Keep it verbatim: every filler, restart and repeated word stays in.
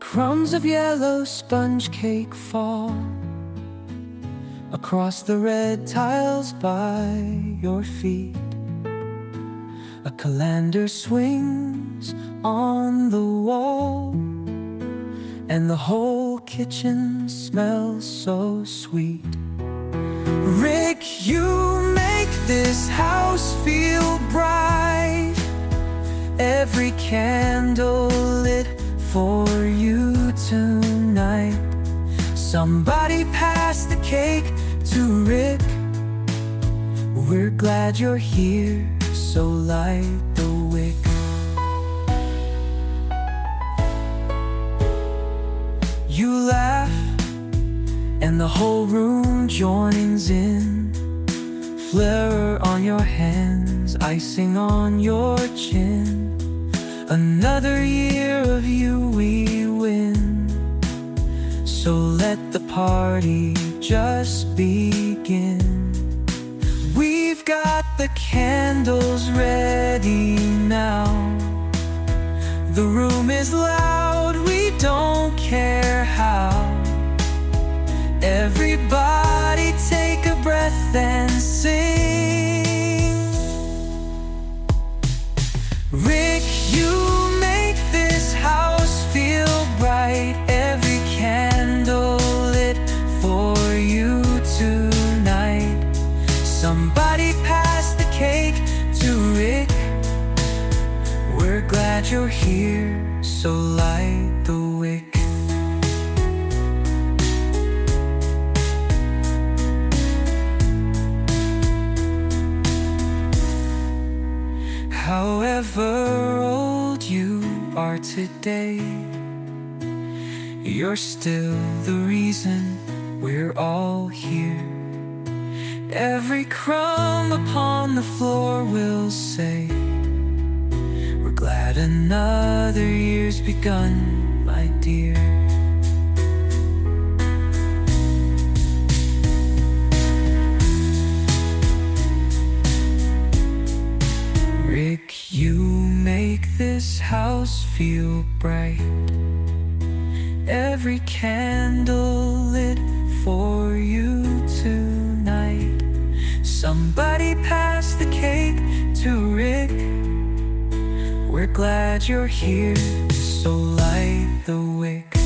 Crumbs of yellow sponge cake fall across the red tiles by your feet. A colander swings on the wall, and the whole kitchen smells so sweet. Rick, you make this house feel bright. Every candle lit for you tonight. Somebody pass the cake to Rick. We're glad you're here, so light the wick. You laugh, and the whole room joins in. Flare on your hands, icing on your chin. Another year of you we win. So let the party just begin. We've got the candles ready now. The room is loud, we don't care how. Everybody take a breath and sing. Rick, you make this house feel bright. Every candle lit for you tonight. Somebody pass the cake to Rick. We're glad you're here, so light the wick. However old you are today, you're still the reason we're all here. Every crumb upon the floor will say, we're glad another year's begun, my dear. Rick, you make this house feel bright. Every candle lit for you tonight. Somebody pass the cake to Rick. We're glad you're here, so light the wick.